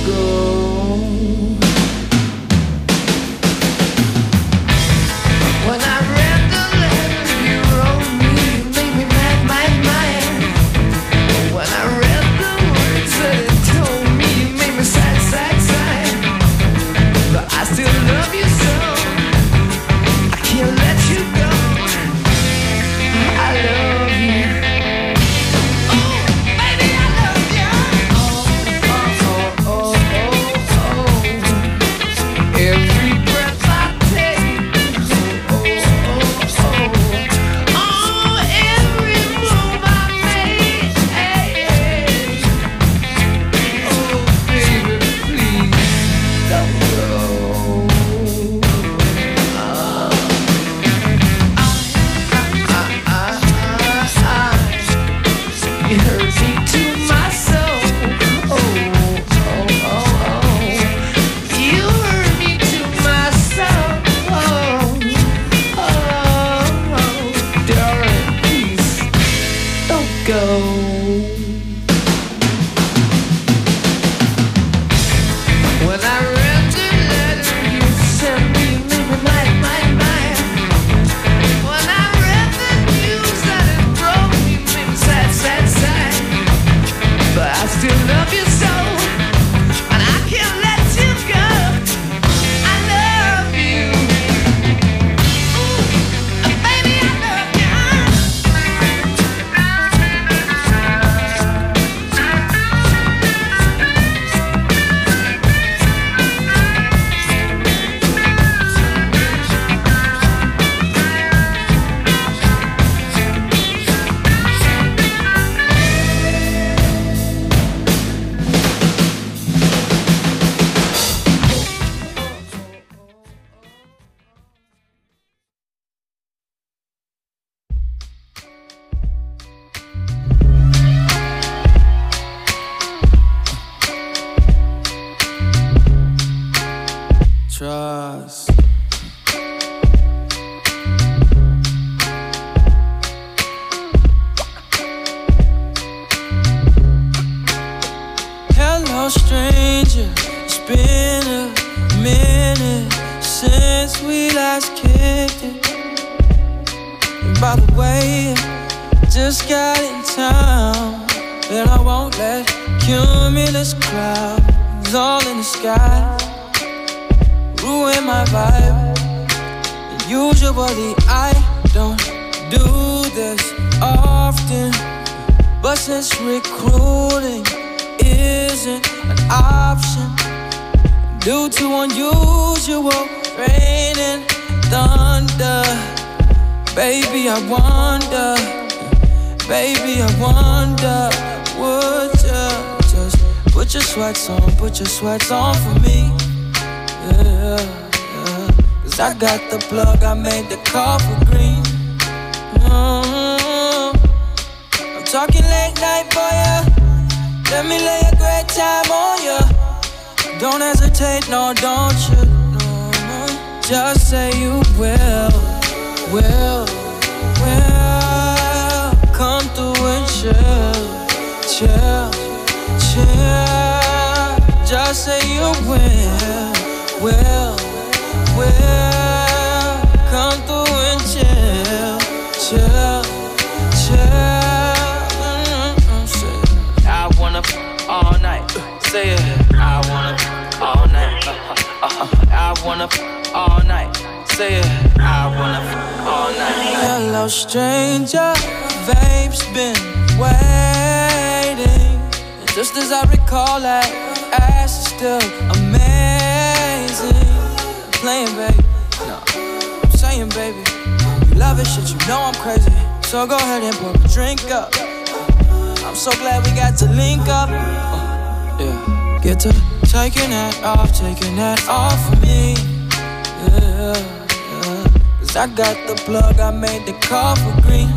trust. Hello, stranger. It's been a minute since we last kicked it. And by the way, just got in town, and I won't let cumulus clouds all in the sky ruin my vibe. And usually I don't do this often, but since recruiting isn't an option due to unusual rain and thunder, baby, I wonder, would you just put your sweats on for me? Yeah, yeah. 'Cause I got the plug, I made the call for green. I'm talking late night for ya. Let me lay a great time on ya. Don't hesitate, no, don't you? No. Just say you will. Come through and chill. Just say you will. Come through and chill. I wanna all night. Say it. I wanna all night. I wanna all night. Say it. I wanna all night. Hello, stranger. Vape's been waiting. And just as I recall, that ass is still amazing. I'm playing, baby. No, I'm saying, baby. You love it, shit. You know I'm crazy. So go ahead and pour a drink up. I'm so glad we got to link up. Yeah, get to taking that off for me. Yeah. 'Cause I got the plug, I made the call for green.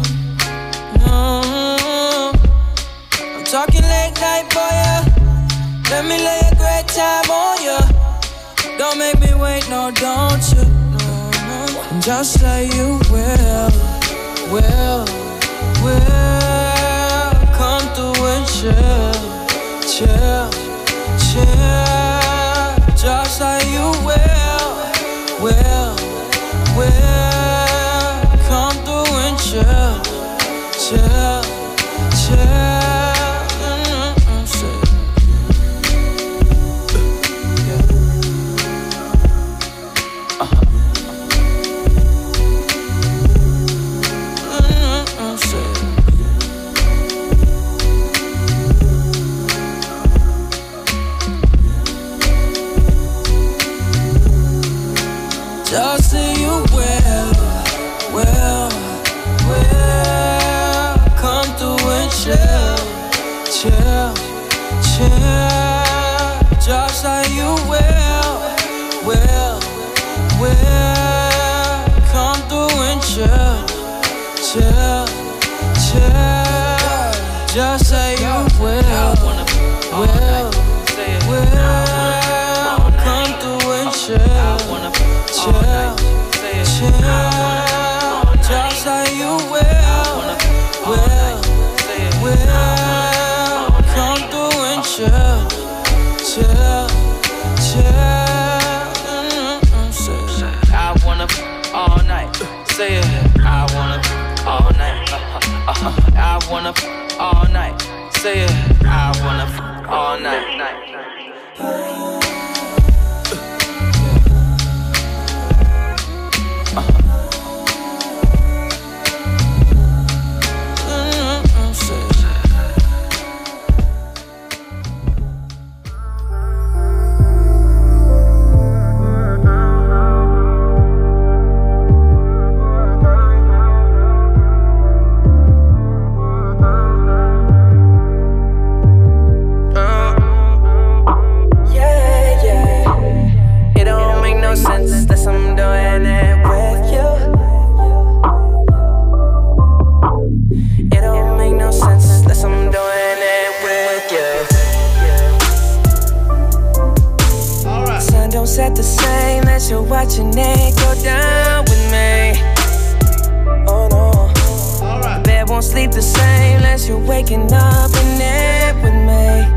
I'm talking late night for ya. Let me lay a great time on ya. Don't make me wait, no, don't you? No. Just say you will. Come through and chill. Just say you will come through and chill. Just say you will come through and chill. Just say you will come through and chill. Just say you will come through and chill. I wanna all night. Say it. I wanna all night. I wanna all night. Say it. I wanna all night. Set the same, let you watch your neck go down with me. Oh no, the bed won't sleep the same, unless you're waking up in it with me.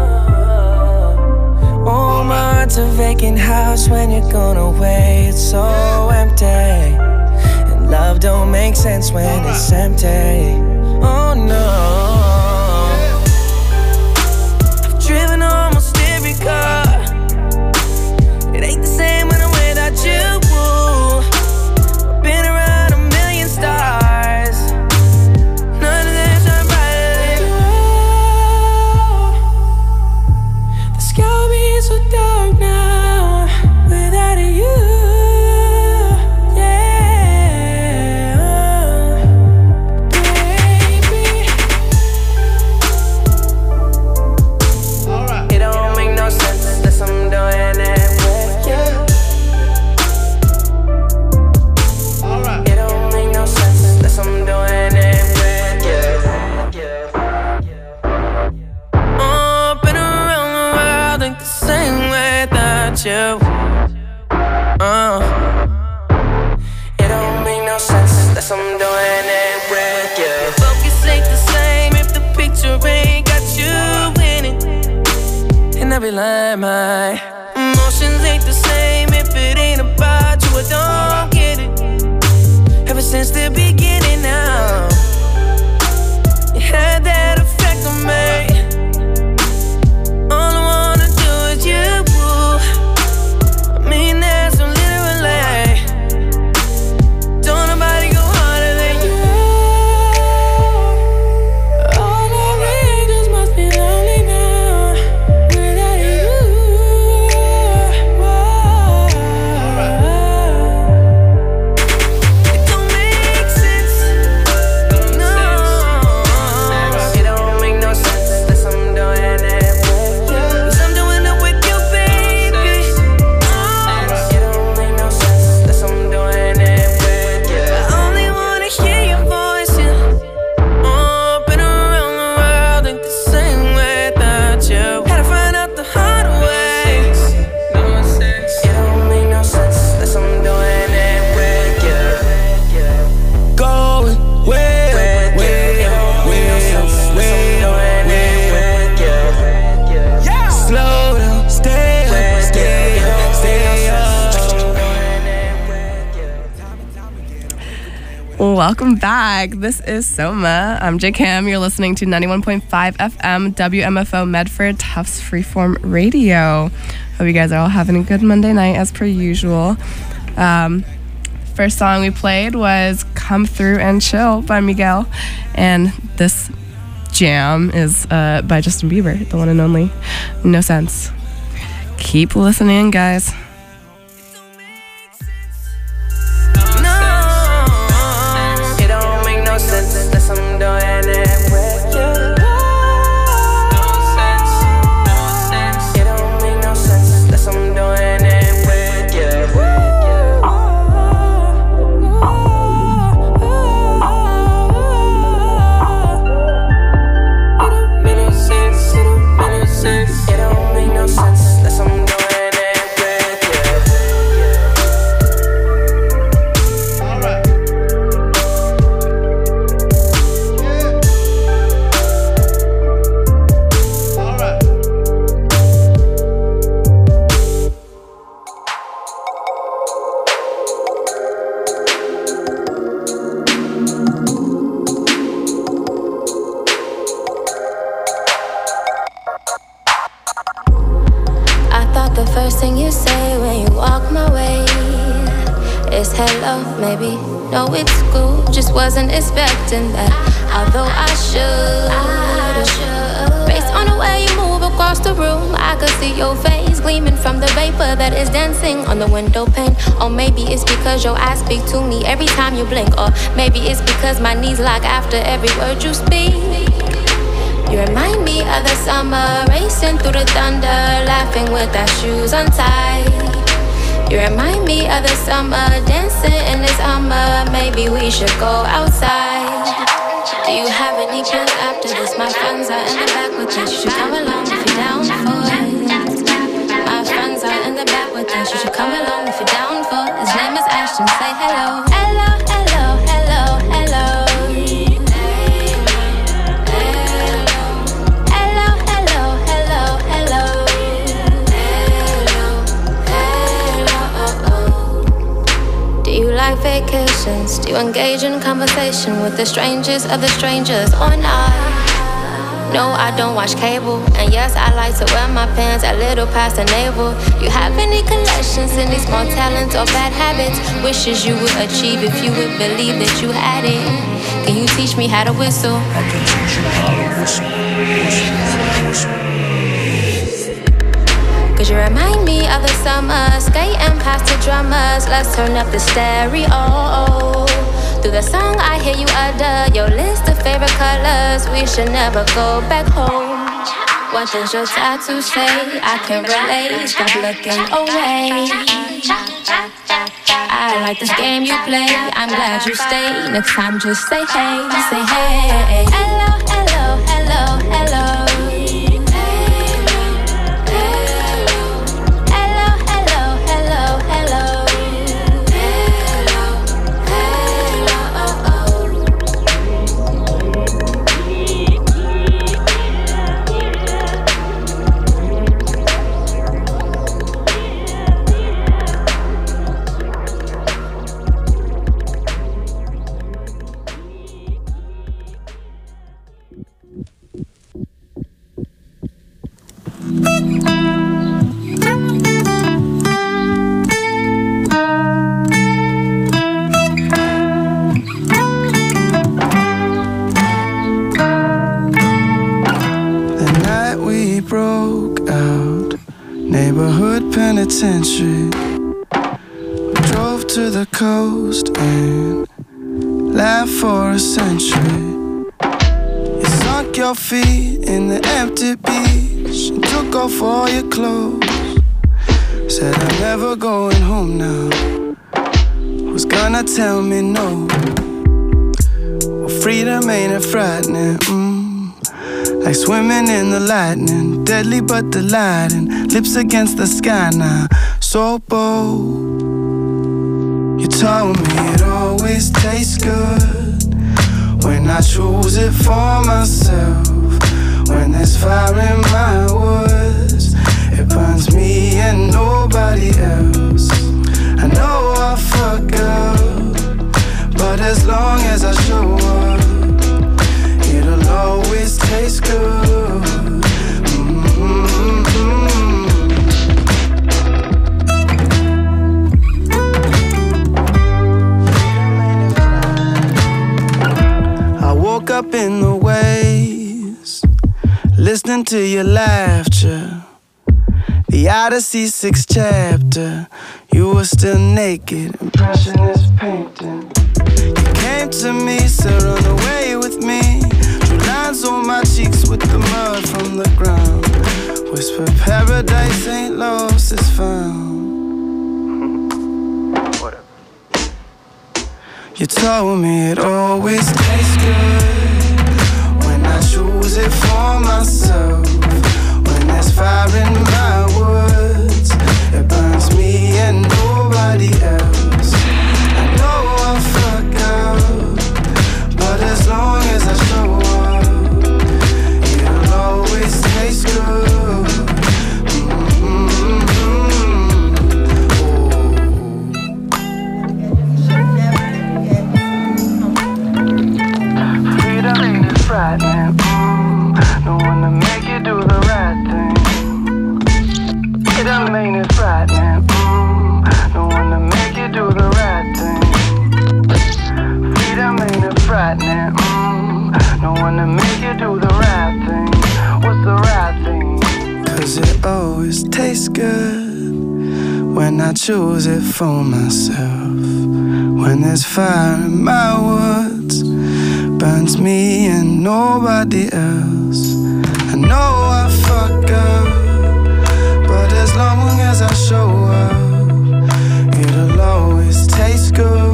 Oh, my heart's a vacant house when you're gone away. It's so empty, and love don't make sense when it's empty. Oh no, I've driven almost every car. It ain't the same when I'm without you. I've been around a million stars. None of them shine brighter than you. The sky will be so dark now without you. Yeah, baby. Alright. It don't make no sense unless I'm doing it. I'm doing it with you. Oh, been around the world, ain't the same without you. It don't make no sense unless I'm doing it with you. Focus ain't the same if the picture ain't got you in it. And I be lying, my emotions ain't the same if it ain't about you. I don't get it. Ever since the beginning now, you had that effect on me. All I wanna do is you. I mean that so literally. Don't nobody go harder than you. All our angels must be lonely now without you. Welcome back. This is Soma. I'm J Cam. You're listening to 91.5 FM WMFO Medford Tufts Freeform Radio. Hope you guys are all having a good Monday night as per usual. First song we played was Come Through and Chill by Miguel. And this jam is by Justin Bieber, the one and only No Sense. Keep listening, guys. It don't make no sense unless I'm doing it with you. It don't make no sense unless I'm doing it with you. It don't make no sense unless I'm doing it with you. Alright. Yeah. Alright. I thought the first thing you say when you walk my way is hello, maybe. No, it's cool, just wasn't expecting that. Although I should. Based on the way you move across the room, I could see your face gleaming from the vapor that is dancing on the window pane. Or maybe it's because your eyes speak to me every time you blink. Or maybe it's because my knees lock after every word you speak. You remind me of the summer, racing through the thunder, laughing with our shoes untied. You remind me of the summer, dancing in this summer. Maybe we should go outside. Do you have any plans after this? My friends are in the back with us. You should come along if you're down for it. My friends are in the back with us. You should come along if you're down for it. His name is Ashton. Say hello. Hello, hello, hello, hello. Like vacations, do you engage in conversation with the strangest of the strangers or not? No, I don't watch cable, and yes, I like to wear my pants a little past the navel. You have any collections, any small talents or bad habits? Wishes you would achieve if you would believe that you had it. Can you teach me how to whistle? I can teach you how to whistle. Cause you remind me of the summer, skating past the drummers. Let's turn up the stereo. Through the song I hear you utter your list of favorite colors. We should never go back home. What does your tattoo say? I can relate, stop looking away. I like this game you play, I'm glad you stayed. Next time just say hey, say hey. Hello, hello, hello, hello. Penitentiary. We drove to the coast and laughed for a century. You sunk your feet in the empty beach and took off all your clothes. Said I'm never going home now. Who's gonna tell me no? Well, freedom ain't it frightening? Like swimming in the lightning, deadly but delighting. Lips against the sky now, so bold. You told me it always tastes good when I choose it for myself. When there's fire in my woods, it burns me and nobody else. I know I fuck up, but as long as I show up, it'll always taste good. to your laughter. The Odyssey 6th chapter. You were still naked, impressionist painting. You came to me, said run away with me. Drew lines on my cheeks with the mud from the ground. Whisper paradise ain't lost, it's found. Whatever. You told me it always tastes good when I choose it for myself. When there's fire in my woods, it burns me and nobody else. I know I fuck up, but as long as I show up, it'll always taste good. Freedom ain't frightening. No one to make you do the right thing. Freedom ain't frightening. No one to make you do the right thing. Freedom ain't frightening. No one to make you do the right thing. What's the right thing? 'Cause it always tastes good when I choose it for myself. When there's fire in my woods, burns me and nobody else. I know I fuck up, but as long as I show up, it'll always taste good.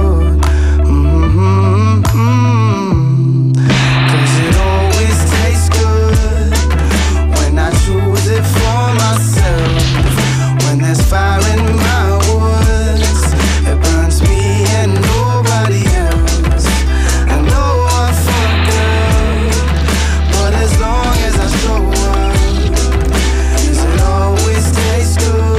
'Cause it always tastes good when I choose it for myself. When there's fire in my woods, it burns me and nobody else. I know I fuck up, but as long as I show up, does it always taste good?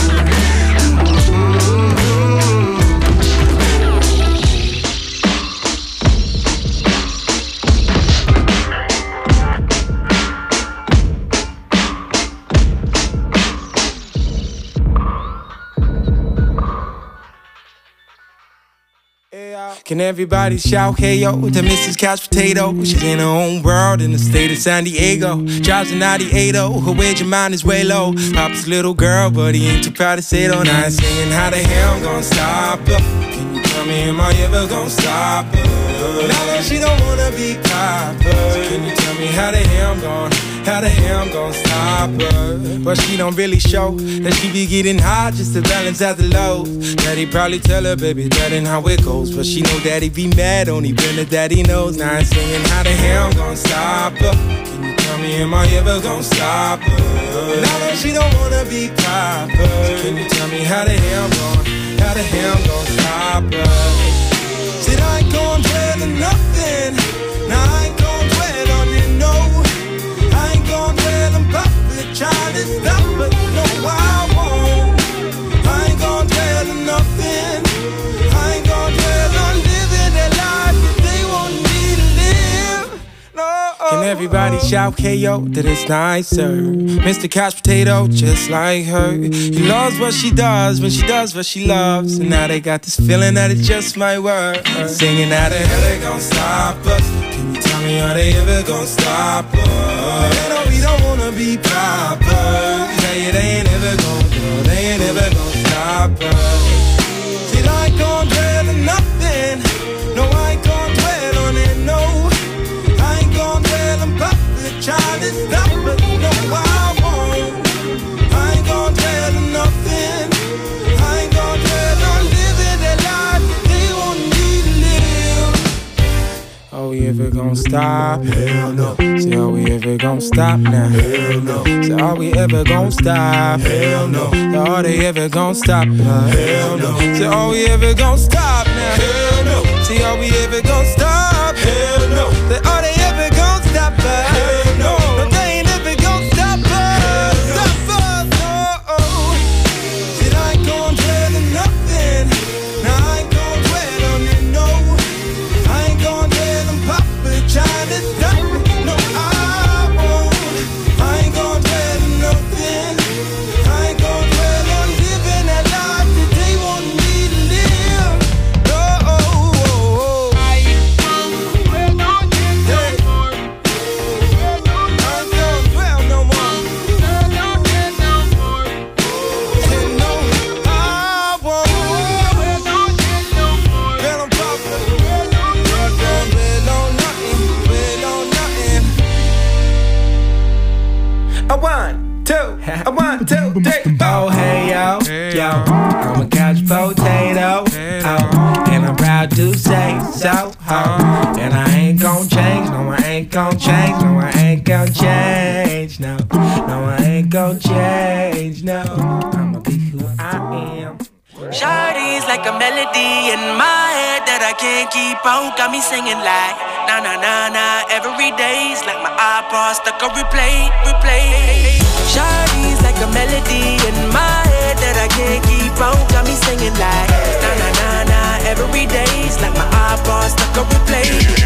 Can everybody shout, hey yo, to Mrs. Couch Potato? She's in her own world in the state of San Diego. Drives a 98, her wage of mine is way low. Papa's little girl, but he ain't too proud to say it on night. Singing, how the hell I'm gonna stop her? Can you tell me, am I ever gonna stop her? Now that she don't wanna be Papa, can you tell me how the hell I'm gonna stop her? But she don't really show that she be getting high just to balance out the lows. Daddy probably tell her, baby, that ain't how it goes. But she know daddy be mad, only better daddy knows. Now I'm singing, how the hell I'm gonna stop her? Can you tell me, am I ever gonna stop her? Now that she don't wanna be Papa, can you tell me how the hell I'm gonna stop her? Said I ain't gon' dwell on nothing. Now I ain't gon' dwell on it, no. I ain't gon' dwell on Papa trying to stop, but no, I won't. I ain't gon' dwell on nothing. I ain't gon' dwell on living that life that they want me to live. No. Can everybody shout, hey yo, that it's nicer? Mr. Couch Potato, just like her. He loves what she does when she does what she loves. And now they got this feeling that it just might work. Singing, how the hell they gon' stop us? Can you tell me, are they ever gon' stop us? They know we don't wanna be Papa. Yeah, they ain't ever gon' go, they ain't ever gon' stop us. See, I ain't gon' dwell on nothing. No, I ain't gon' dwell on it, no. I ain't gon' dwell on Papa trying to stop, but no, I won't. I ain't gon' dwell on nothing. I ain't gon' dwell on living that life that they want me to live. Are we ever gon' stop? Hell no. Say, are we ever gon' stop now? Hell no. Say, are we ever gon' stop? Hell no. Say, are they ever gon' stop? Hell no. Say, are we ever gon' stop now? Hell no. Say, are we ever gon' stop? Hell no. Say, are they ever gon' stop? Hell no. No, they ain't ever gon' stop us. Stop us, oh. Said I ain't gon' dwell on nothing. Now I ain't gon' dwell on it, no. I ain't gon' dwell on Papa trying to stop me. No, I won't. I ain't gon' dwell on nothing. I ain't gon' dwell on living that life that they want me to live. No, 1, 2, 3, 4. Oh, hey, yo, yo, I'm a couch potato, oh, and I'm proud to say so, oh, and I ain't gon' change, no, I ain't gon' change, no, I ain't gon' change, no, no, I ain't gon' change, no, I'ma be who I am. Shawty's like a melody in my head that I can't keep out. Got me singing like na na na na every day's like my iPod stuck on replay, replay. Shawty's like a melody in my head that I can't keep out. Got me singing like na na na na every day's like my iPod stuck on replay,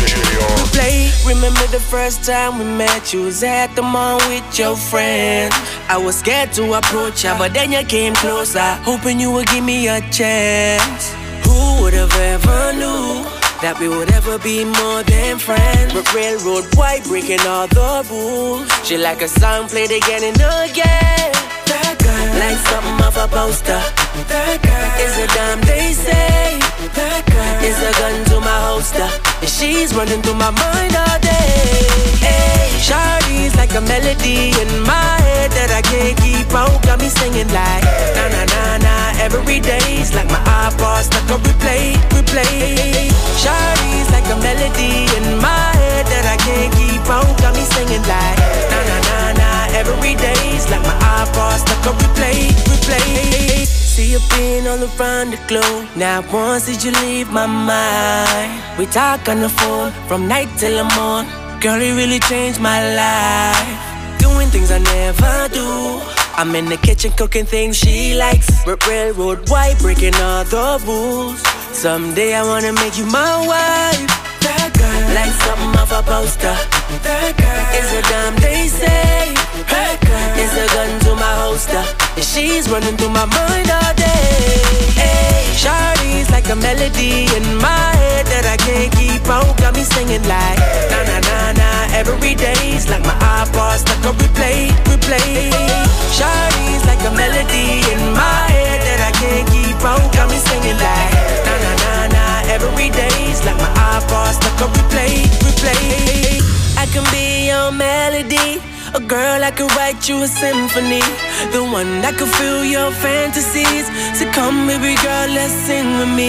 replay. Remember the first time we met? You was at the mall with your friend. I was scared to approach ya, but then you came closer, hoping you would give me a chance. Who would have ever knew that we would ever be more than friends? But railroad white breaking all the rules. She like a song played again and again. That girl, like something off a poster. That girl is a dime they say. That girl is a gun to my holster, and she's running through my mind all day. Hey, Shawty's like a melody in my head that I can't keep out. Got me singing like na na na na every day's like my iPod stuck on replay, replay. Shawty's like a melody in my head that I can't keep out. Got me singing like na na na na every day's like my iPod stuck on replay, replay. See you being all around the globe. Not once did you leave my mind. We talk on the phone from night till the morn. Girl, it really changed my life. Doing things I never do. I'm in the kitchen cooking things she likes. Railroad white breaking all the rules. Someday I wanna make you my wife. That girl, like something off a poster. That girl is a dime they say. That girl is a gun to my holster, and she's running through my mind all day. Hey, Shawty's like a melody in my head that I can't keep out. Got me singing like na na na na every day's like my iPod stuck on replay, replay. Shawty's like a melody in my head that I can't keep out. Got me singing like na na na na every day's like my iPod stuck on replay, replay. I can be your melody, a girl I could write you a symphony, the one that could fill your fantasies. So come baby girl, let's sing with me.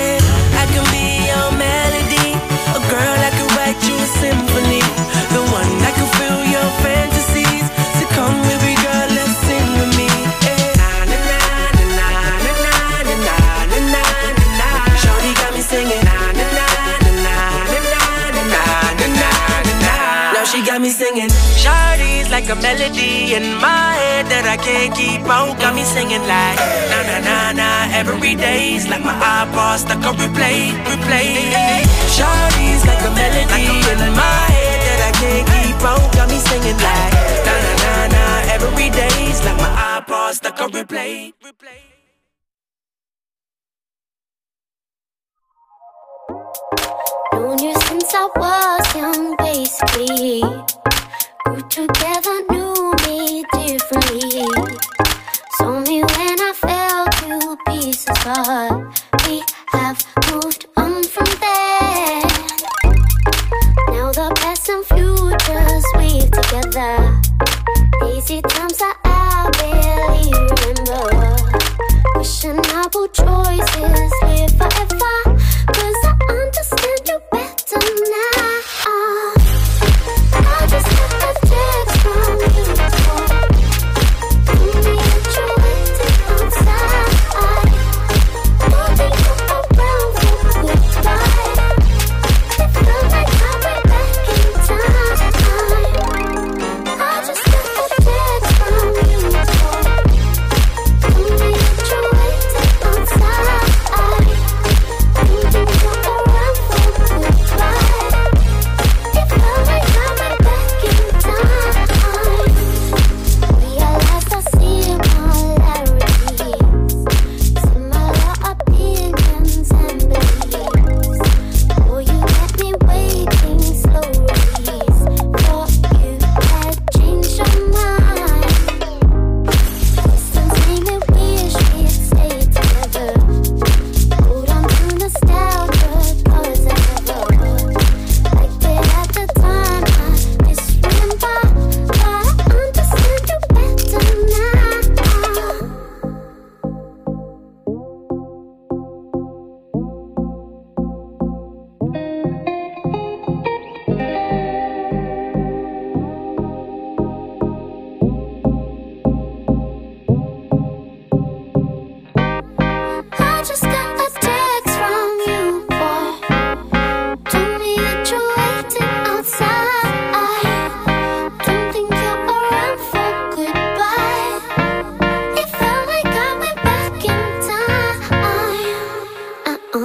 I can be your melody, a girl I could write you a symphony, the one that could fill your fantasies. So come baby girl, let's sing with me. Na na na na na na na na na na. Shawty got me singing na na na na na na na na na na. Now she got me singing. Shawty's like a melody in my head that I can't keep out. Got me singing like na na na na every day's like my iPod stuck on replay, replay. Shawty's like a melody in my head that I can't keep out. Got me singing like na na na na every day's like my iPod stuck on replay, replay. Known you since I was young, basically. Grew together, knew me differently. Saw me when I fell to pieces, but we have moved on from there. Now the past and futures weave together. Easy times that I barely remember. Wishing I would choices live forever, 'cause I understand you better now. I just got a text from you.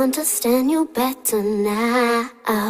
understand you better now.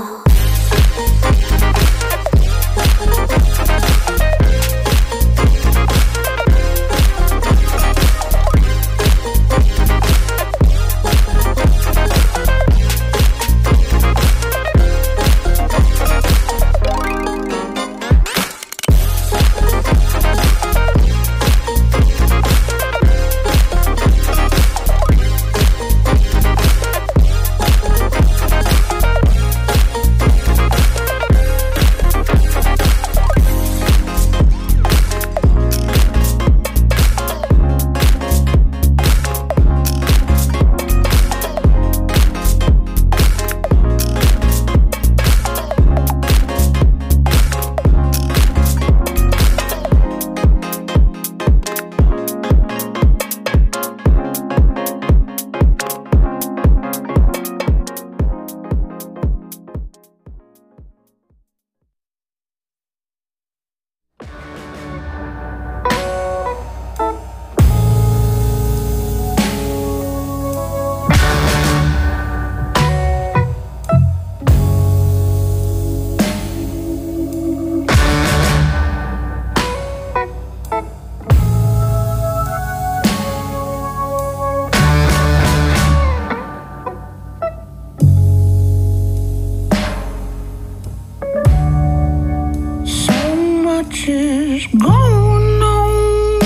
is going on,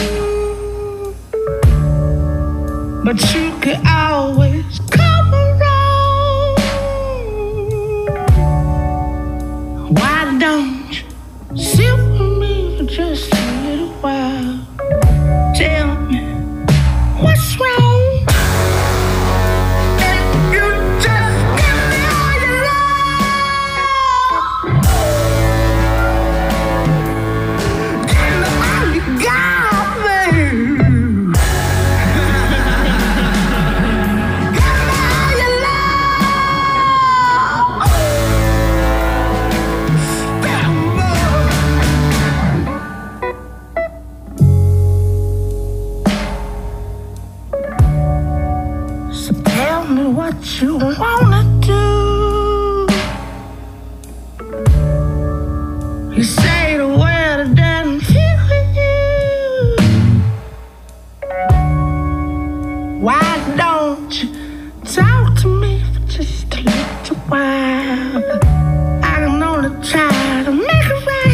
but you could always come around. Why don't you sit with me for just a little while? Tell me what's wrong. What you wanna do? You say the word that doesn't fit with you. Why don't you talk to me for just a little while? I can only try to make it right.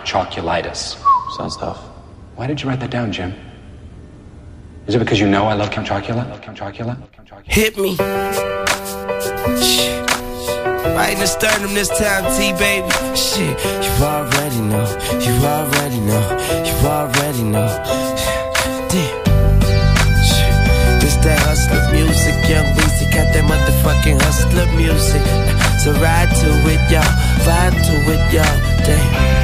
Chocolitis. Sounds tough. Why did you write that down, Jim? Is it because you know I love Count Chocula? Hit me. Right in the sternum this time, T, baby. Shit, you already know. You already know. You already know. Damn. Shit. This that hustler music, young Weezy got that motherfucking hustler music. So ride to it, y'all. Vibe to it, y'all. Damn.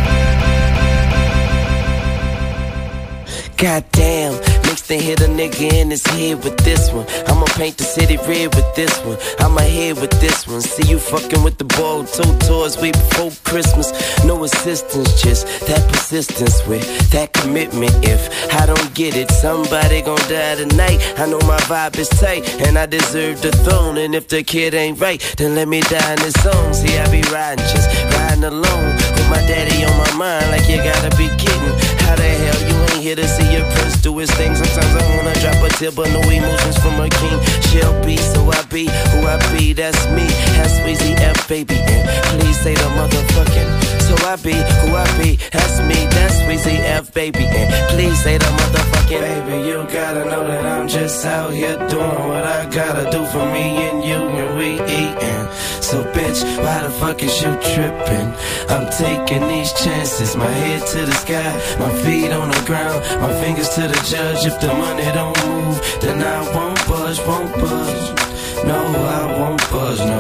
Goddamn, next thing hit a nigga in his head with this one. I'ma paint the city red with this one. I'ma head with this one. See you fucking with the ball, 2 tours way before Christmas. No assistance, just that persistence with that commitment. If I don't get it, somebody gon' die tonight. I know my vibe is tight, and I deserve the throne. And if the kid ain't right, then let me die in this song. See, I be riding, just riding alone with my daddy on my mind, like you gotta be kidding. How the hell you ain't here to see your prince do his thing? Sometimes I wanna drop a tear, but no emotions from a king. She'll be, so I be who I be, that's me. That's Weezy F, baby, and please say the motherfucking. So I be who I be, that's me, that's Weezy F, baby, and please say the motherfucking. Baby, you gotta know that I'm just out here doing what I gotta do for me and you when we eatin'. So bitch, why the fuck is you trippin'? I'm taking these chances, my head to the sky, my feet on the ground, my fingers to the judge. If the money don't move, then I won't budge, won't budge. No, I won't budge, no,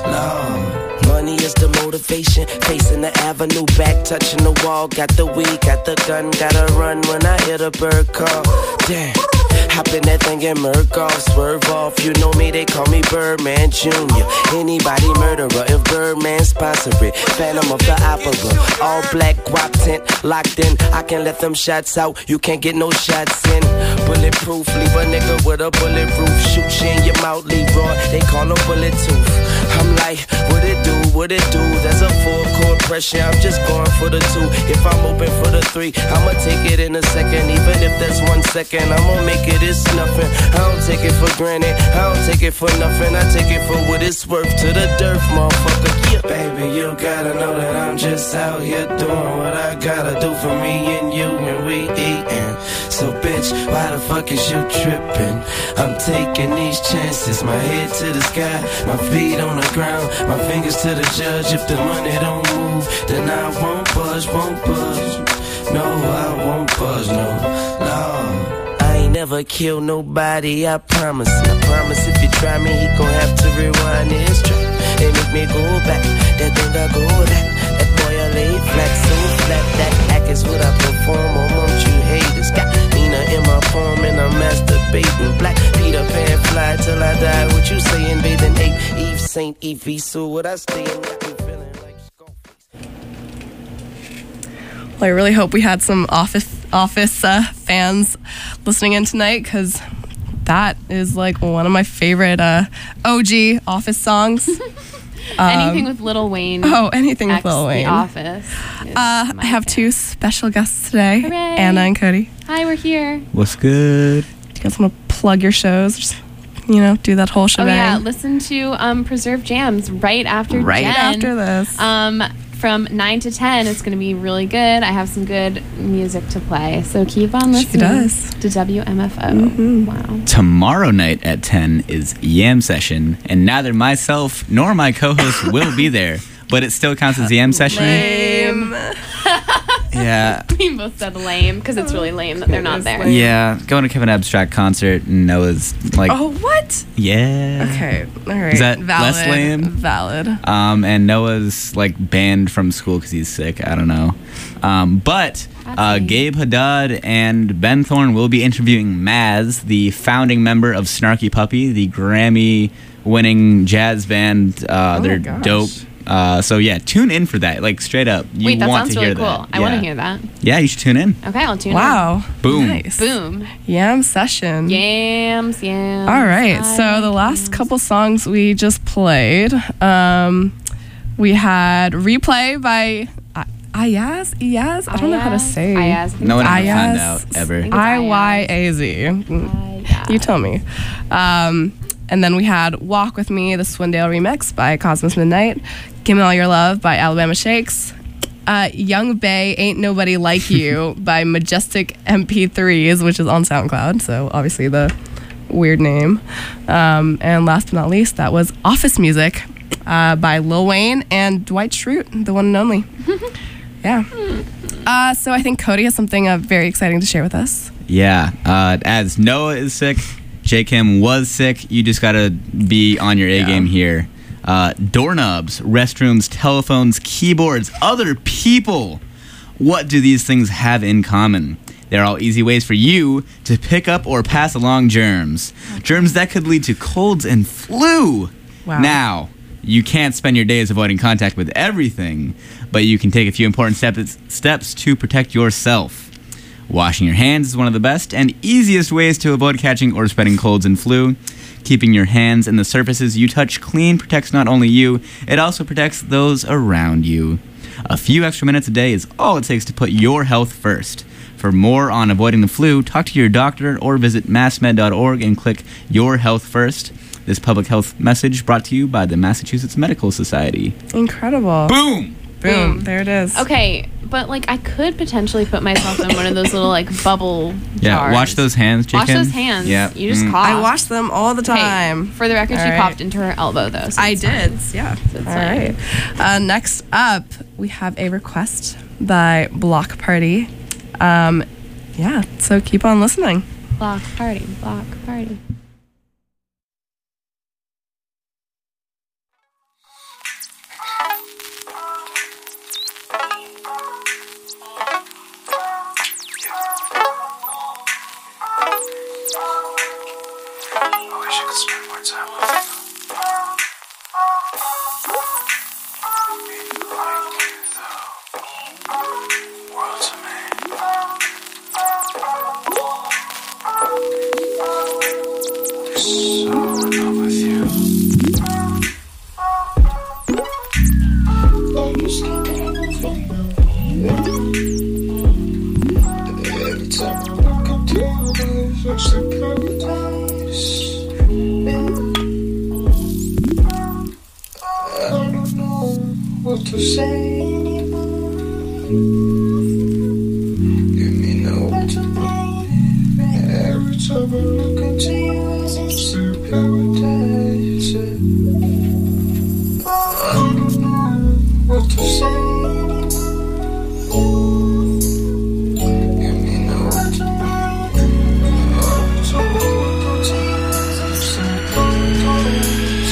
no. Money is the motivation, facing the avenue, back touching the wall. Got the weed, got the gun, gotta run when I hear the bird call. Damn, hop in that thing and murk off, swerve off. You know me, they call me Birdman Jr. Anybody murderer, if Birdman sponsor it. Phantom of the Opera, all black guap tent, locked in. I can let them shots out, you can't get no shots in. Bulletproof, leave a nigga with a bullet roof. Shoot you in your mouth, Leroy, they call him bullet tooth. I'm like, what it do, what it do? That's a 4-chord pressure, I'm just going for the 2. If I'm open for the 3, I'ma take it in a second. Even if that's 1 second, I'ma make it, it's nothing. I don't take it for granted, I don't take it for nothing. I take it for what it's worth to the dirt, motherfucker. Yeah. Baby, you gotta know that I'm just out here doing what I gotta do for me and you when we eatin'. So bitch, why the fuck is you trippin'? I'm taking these chances, my head to the sky, my feet on the ground, my fingers to the judge. If the money don't move, then I won't budge, won't budge. No, I won't budge, no, no. I ain't never kill nobody, I promise. I promise if you try me, he gon' have to rewind his track and make me go back. That thing I go that boy I laid flat, so flat. That act is what I perform amongst you haters. Got Nina in my palm and I'm masturbating. Black Peter Pan fly till I die. What you saying, bathing 8 Eve Saint Evie, so what I stay in. Well, I really hope we had some Office fans listening in tonight, because that is like one of my favorite OG Office songs. Anything with Lil Wayne. Oh, anything with Lil Wayne. The Office. I have 2 special guests today, Hooray. Anna and Cody. Hi, we're here. What's good? Do you guys want to plug your shows? Just, do that whole shebang. Oh yeah, listen to Preserve Jams right after this. From 9 to 10, it's going to be really good. I have some good music to play, so keep on listening. She does. To WMFO. Mm-hmm. Wow. Tomorrow night at 10 is Yam Session, and neither myself nor my co-host will be there, but it still counts as Yam Session. Lame. Yeah. We both said lame, because it's really lame that they're not there. Yeah, going to Kevin Abstract concert, and Noah's like... Oh, what? Yeah. Okay, all right. Is that valid, less lame? Valid. And Noah's like banned from school because he's sick. I don't know. But Gabe Haddad and Ben Thorne will be interviewing Maz, the founding member of Snarky Puppy, the Grammy-winning jazz band. They're dope. So yeah, tune in for that. Like straight up, you Wait, that want sounds to really hear cool. that. I want to hear that. Yeah, you should tune in. Okay, I'll tune in. Wow. Boom. Nice. Boom. Yam Session. Yams. All right. So the last couple songs we just played, we had Replay by Iyaz. I don't know how to say. Iyaz. No one ever found out ever. Iyaz. You tell me. And then we had Walk With Me, the Swindale remix by Cosmos Midnight. Give Me All Your Love by Alabama Shakes. Young Bay, Ain't Nobody Like You by Majestic MP3s, which is on SoundCloud, so obviously the weird name. And last but not least, that was Office Music by Lil Wayne and Dwight Schrute, the one and only. Yeah. So I think Cody has something very exciting to share with us. Yeah. As Noah is sick, J. Kim was sick. You just got to be on your A game here. Doorknobs, restrooms, telephones, keyboards, other people. What do these things have in common? They're all easy ways for you to pick up or pass along germs. Germs that could lead to colds and flu. Wow. Now, you can't spend your days avoiding contact with everything, but you can take a few important steps to protect yourself. Washing your hands is one of the best and easiest ways to avoid catching or spreading colds and flu. Keeping your hands and the surfaces you touch clean protects not only you, it also protects those around you. A few extra minutes a day is all it takes to put your health first. For more on avoiding the flu, talk to your doctor or visit massmed.org and click Your Health First. This public health message brought to you by the Massachusetts Medical Society. Incredible. Boom! Boom. There it is. Okay, but like I could potentially put myself in one of those little like bubble jars. Wash those hands, J. Wash Kim. those hands. Yeah. You just cough. I wash them all the time. Hey, for the record, All she right. coughed into her elbow though. So I did. fine. Yeah. So it's all fine. right. Next up, we have a request by Block Party. Yeah. So keep on listening. Block party. Block party. I wish I could spend more time with you. Like you, though. World to me. So in love with you. Every time I look into your eyes, it's like paradise. I don't know what to say anymore. Give me nowhere to be. Every time I look into your eyes, it's like paradise. I don't know what to say anymore. Give me nowhere to be. Every time I look into your eyes, it's like paradise.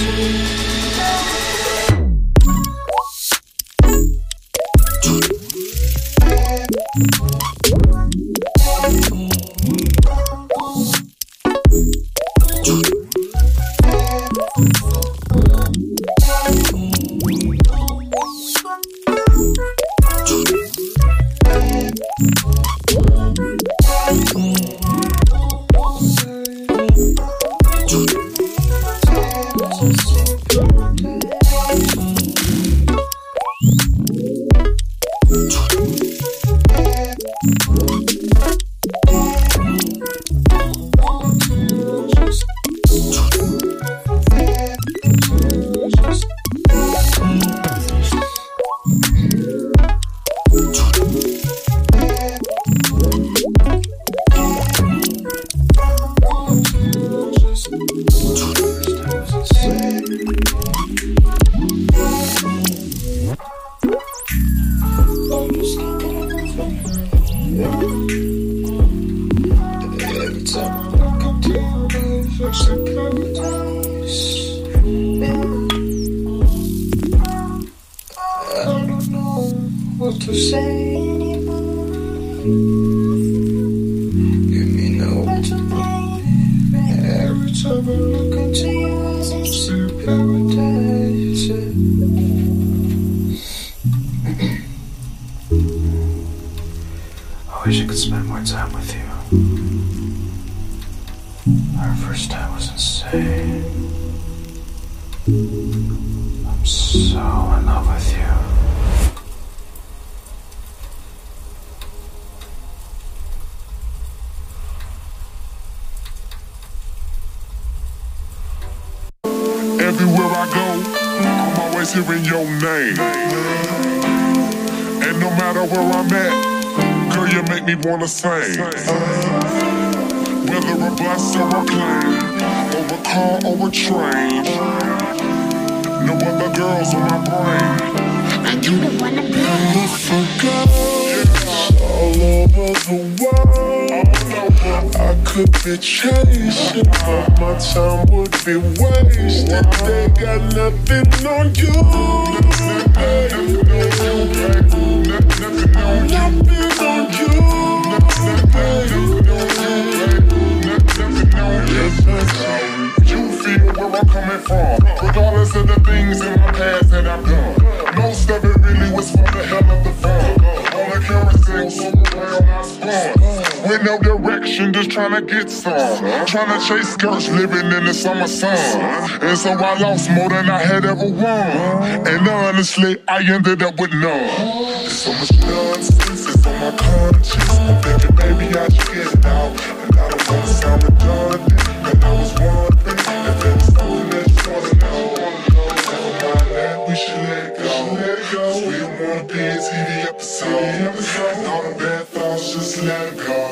Every time I look into your eyes, it's like paradise. I don't know what to say anymore. Give me nowhere to be. Every time I look into your eyes, it's like paradise. I wish I could spend more time with you. Our first time was insane. I'm so in love with you. Everywhere I go, I'm always hearing your name. And And no matter where I'm at, girl, you make me wanna sing. Whether a bus or a plane, or a car or a train, no other girls on my brain. And you the one I forgot all over the world. I could be chasing, but my time would be wasted. They got nothing on you. Nothing on you. You feel where I'm coming from, regardless of the things in my past that I've done. Most of it really was for the hell of the fun. All the carousel, so around I spun. With no direction, just trying to get some. Trying to chase skirts, living in the summer sun. And so I lost more than I had ever won. And honestly, I ended up with none. There's so much nonsense, it's on my conscience. I'm thinking, baby, I should get it out. And I don't wanna sound redundant. And I was wondering if there was something that you wanna know. Never mind that, we should let it go. We don't wanna be a TV episode. And all the bad thoughts, just let it go.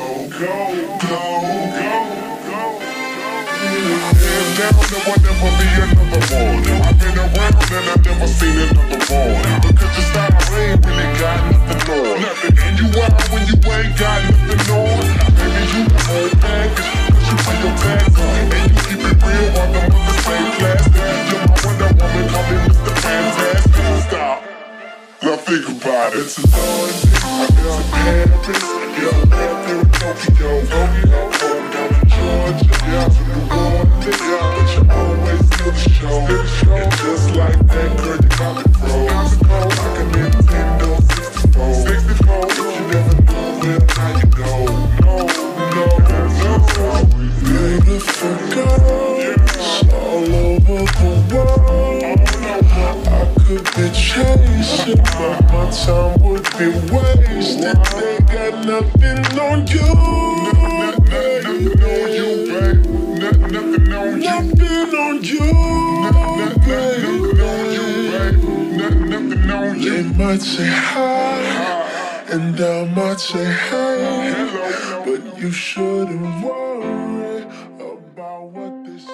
Hands down, there will never be another one. I've been around and I've never seen another one. Because your style ain't really got nothing on. Nothing. And you out when you ain't got nothing on. Baby, you the whole package. Cause you pay your tax on. And you keep it real while the mother stay plastic. You're my Wonder Woman, call me Mr. Fantastic. Stop. Now think about it. It's a London, I've been to Paris. Yeah, I've been to Tokyo. Home down in Georgia. Yeah, to New Orleans. Yeah, but you always do the show. And just like that, girl, you got me froze. Like a Nintendo 64. If you never know, well, now you know. No, never forgot. All over the world. I could be chasing, but my time would be wasted. They got nothing on you. Nothing on you, babe. Nothing on you. Nothing on you. Nothing on you, babe. Nothing on you. They might say hi, and I might say hey, but you shouldn't worry about what they say.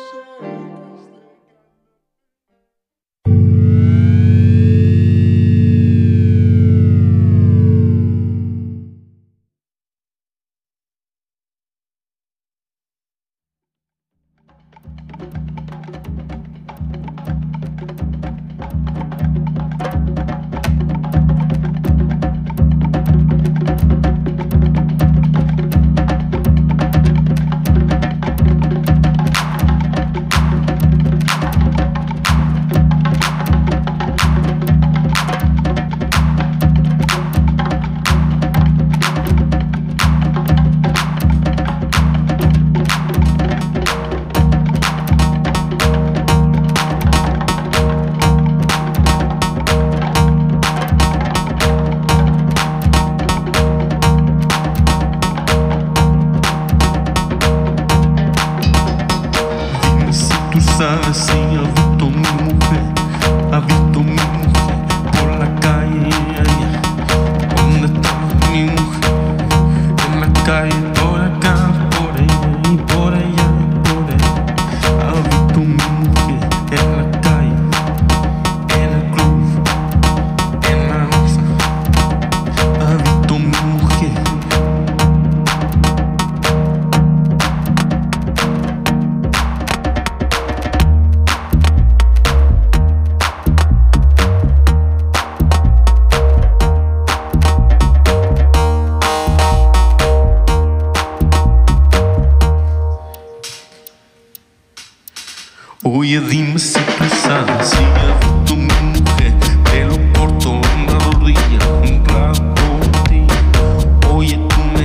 Oye, dime si tú sabes si ya tu mujer, pelo corto, una rodilla, un plato de ti. Oye, tú me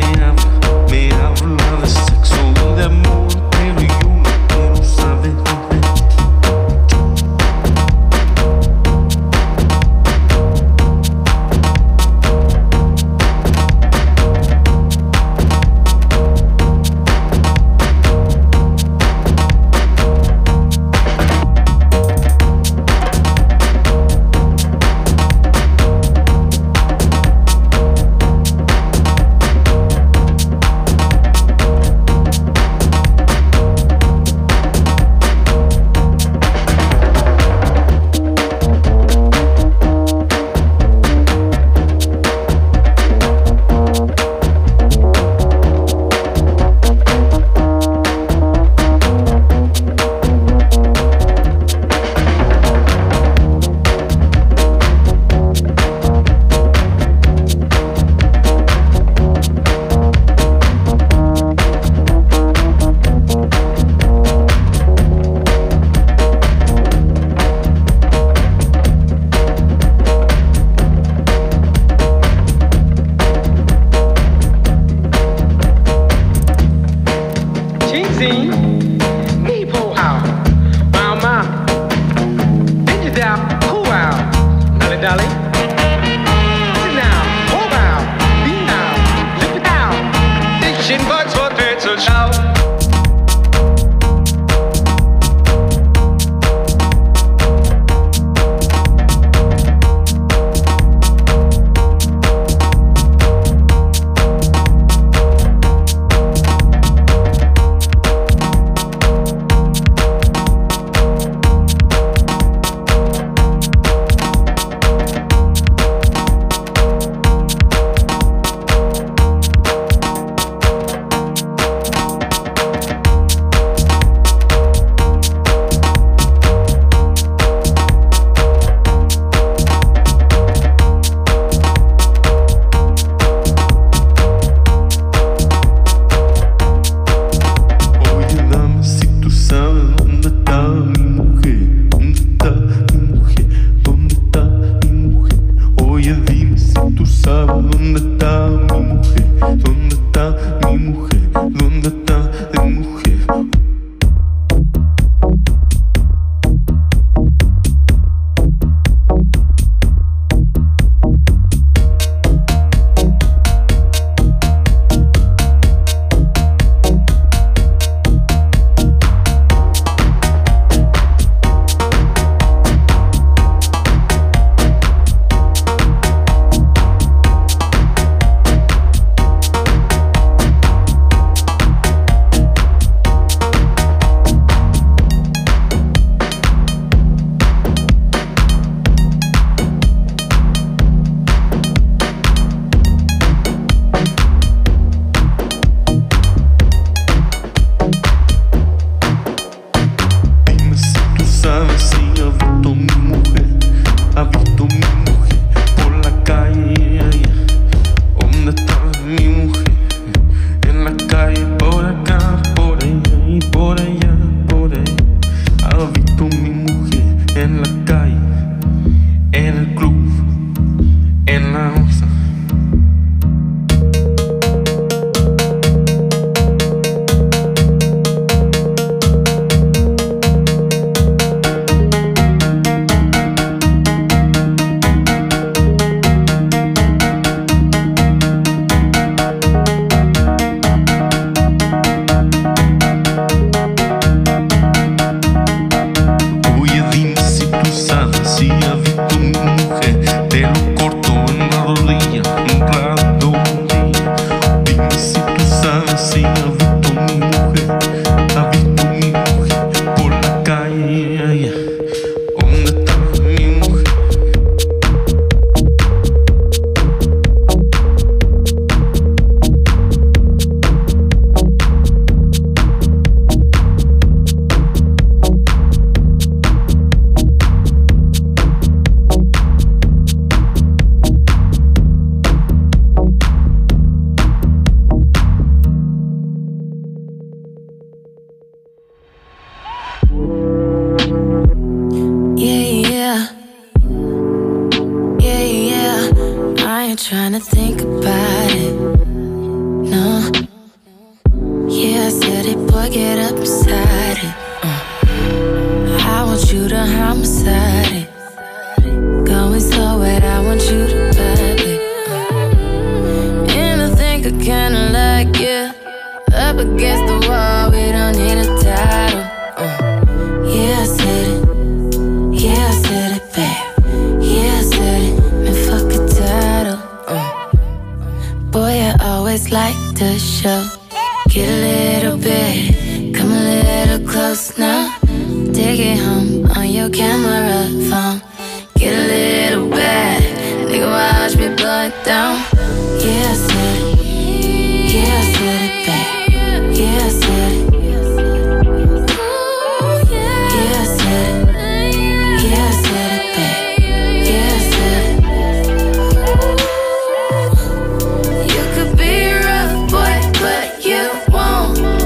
hablas de sexo, de amor, pero yo no quiero saber. scene. Me pull out. Wow, ma. Did you down? Cool out. Dolly, dolly. Sit down. Hold out. Be now. Lift it out. Ich in Wolfsburg zur Schau. Trying to think about it. No. Yeah, I said it, boy, get up beside it. I want you to homicide it. Going so wet, I want you to vibe it. And I think I kinda like you. Up against the wall, we don't need a title. Yeah, I said it. Yeah, I said it, babe. Yeah, I said it. Man, fuck a title. Boy, I always like to show. Get a little bit, come a little close now. Take it home on your camera phone. Get a little bad, nigga, watch me blow it down. Yeah, I said it. Yeah, I said it, babe. Yeah, I said it. Yeah, I said it. Yeah, I said it, babe. Yeah, I said it. You could be rough, boy, but you won't.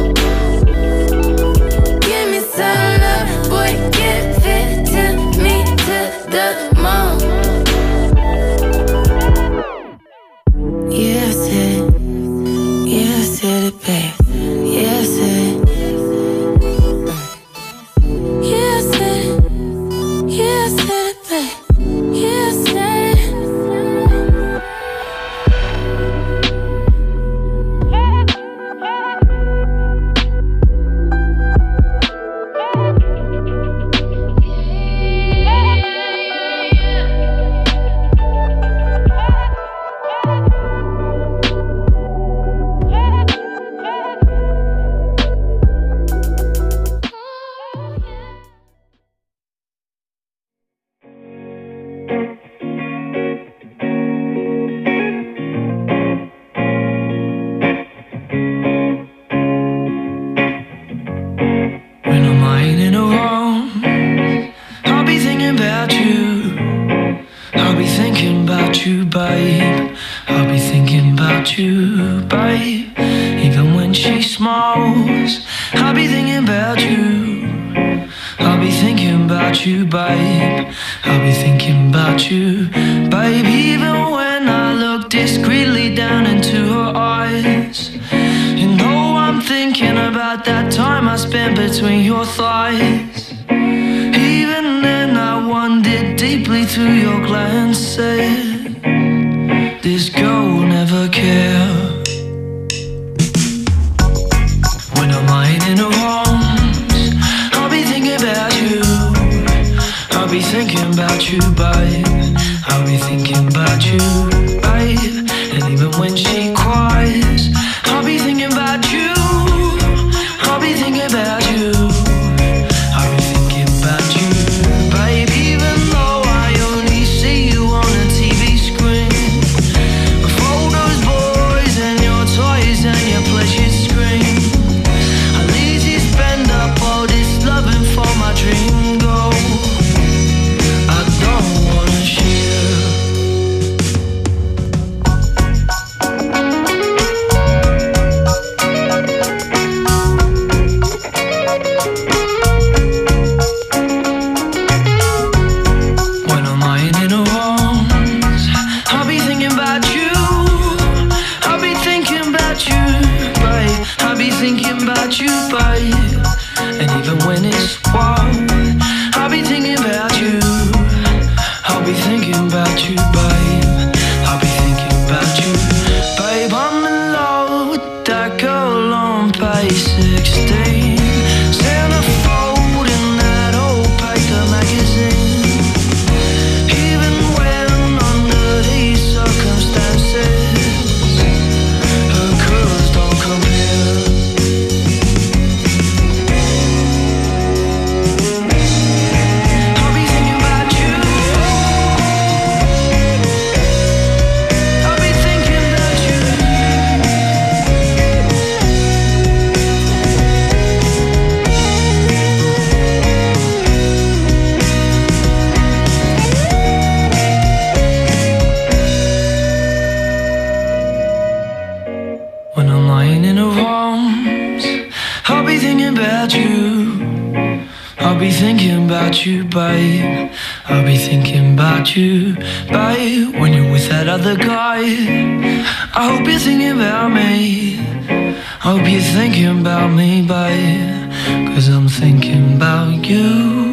knows. I'll be thinking about you. I'll be thinking about you, babe. I'll be thinking about you, babe. Even when I look discreetly down into her eyes, you know I'm thinking about that time I spent between your thighs. Even then I wondered deeply through your glance, said, this girl will never care. When I'm lying in her arms, I'll be thinking about you. I'll be thinking about you, babe. I'll be thinking about you, babe. And even when she cries, I'll be thinking about you. I'll be thinking about you. I'll be thinking about you, babe. Even though I only see you on a TV screen, with photos, boys, and your toys and your pleasure screen, I'll easy spend up all this loving for my dream goal. I don't wanna share. When I'm lying in her arms, I'll be thinking about you. I'll be thinking about you, babe. I'll be thinking about you, babe. And even when it's wild, I'll be thinking about you. I'll be thinking about you, babe. I'll be thinking about you, babe. I'm in love with that girl on page 16, centerfold in that old paper magazine. Even when under these circumstances, her curves don't compare. I'll be thinking about you. I'll be thinking about you. When I'm lying in her arms, I'll be thinking about you. I'll be thinking about you, babe. I'll be thinking about you, babe. When you're with that other guy, I hope you're thinking about me. I hope you're thinking about me, babe. 'Cause I'm thinking about you.